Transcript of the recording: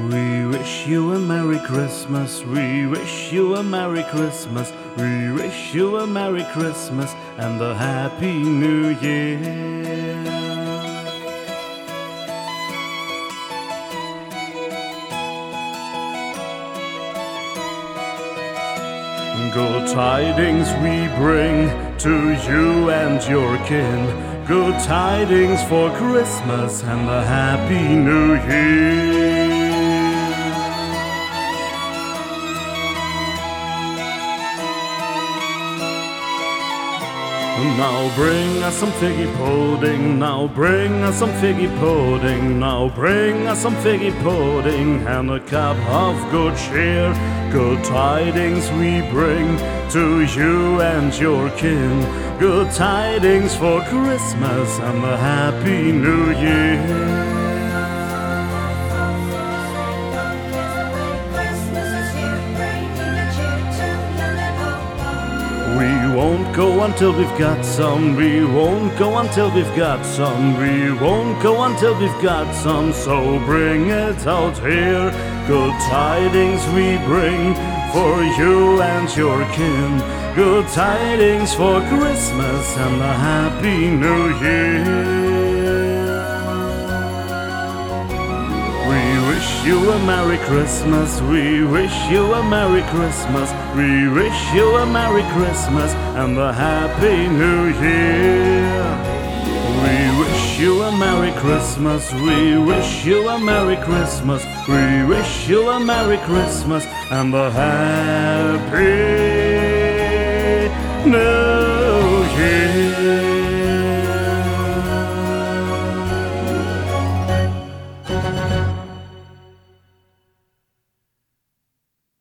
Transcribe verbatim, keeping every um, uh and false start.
We wish you a Merry Christmas, we wish you a Merry Christmas, we wish you a Merry Christmas and a Happy New Year. Good tidings we bring to you and your kin, good tidings for Christmas and a Happy New Year. Now bring us some figgy pudding, now bring us some figgy pudding, now bring us some figgy pudding and a cup of good cheer. Good tidings we bring to you and your kin, good tidings for Christmas and a Happy New Year. We won't go until we've got some, we won't go until we've got some, we won't go until we've got some, so bring it out here. Good tidings we bring for you and your kin, good tidings for Christmas and a Happy New Year. We wish you a Merry Christmas, we wish you a Merry Christmas, we wish you a Merry Christmas and a Happy New Year. We wish you a Merry Christmas, we wish you a Merry Christmas, we wish you a Merry Christmas and a Happy New Year.